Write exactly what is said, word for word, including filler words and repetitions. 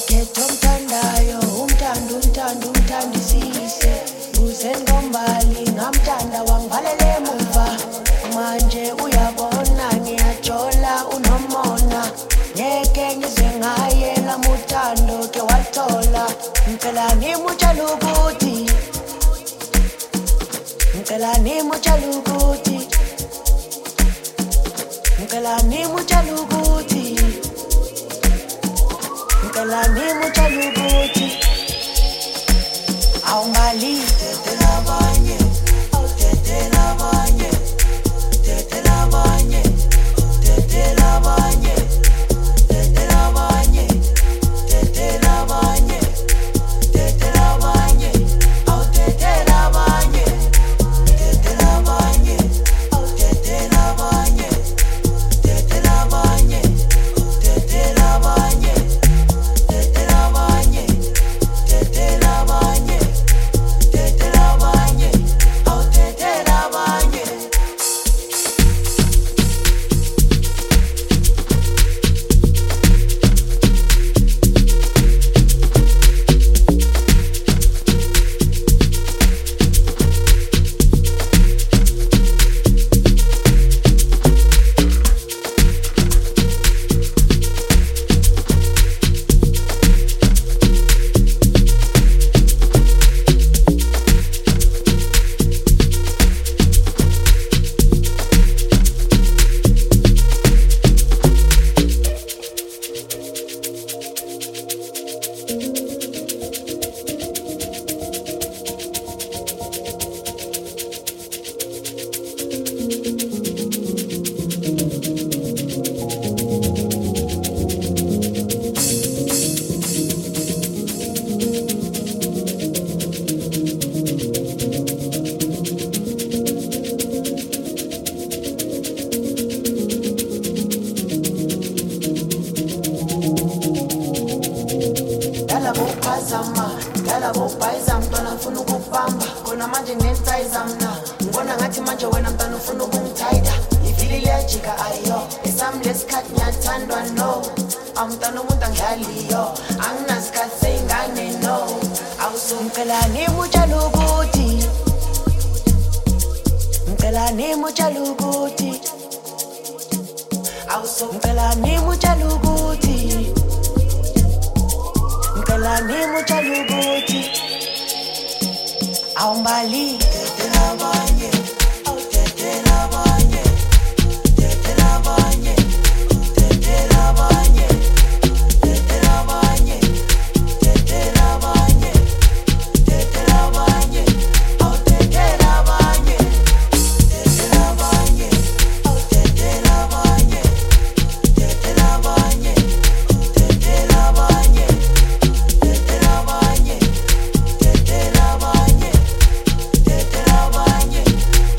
Khetha omthandayo, umthanda umthanda umthandisise. Uzengombali ngamthanda wangivalela emuva. Manje uyabona ngiyajola unomona. Ngeke ngize ngaye lamuthando ke wathola. Ngicela ngimutshela ukuthi Ngicela ngimutshela ukuthi Ngicela ngimutshela ukuthi Ngicela ngimutshela ukuthi awungali tetela abanye awutetela abanye tetela abanye tetela abanye tetela abanye tetela abanye tetela abanye awutetela abanye tetela abanye awutetela abanye tetela abanye tetela abanye tetela abanye tetela abanye tetela abanye awutetela abanye. Dala bophazama, dala bophayza mntwana ufuna ukubamba. Khona manje ngensayiza mna. Ngibona ngathi manje wena mntwana ufuna ukungithayida. Ivili liyajika ayo, esami lesikhathi ngiyathandwa no. Amntwana umuntu angidlaliyo, anginasikhathi seyingane no. Awusungicela ngimutshela ukuthi Ngicela ngimutshela ukuthi Awusungicela ngimutshela ukuthi Ngicela ngimutshela ukuthi awumbali tetela abanye awutetela abanye tetela abanye tetela abanye tetela abanye tetela abanye tetela abanye awutetela abanye tetela abanye awutetela abanye tetela abanye tetela abanye tetela abanye tetela abanye tetela abanye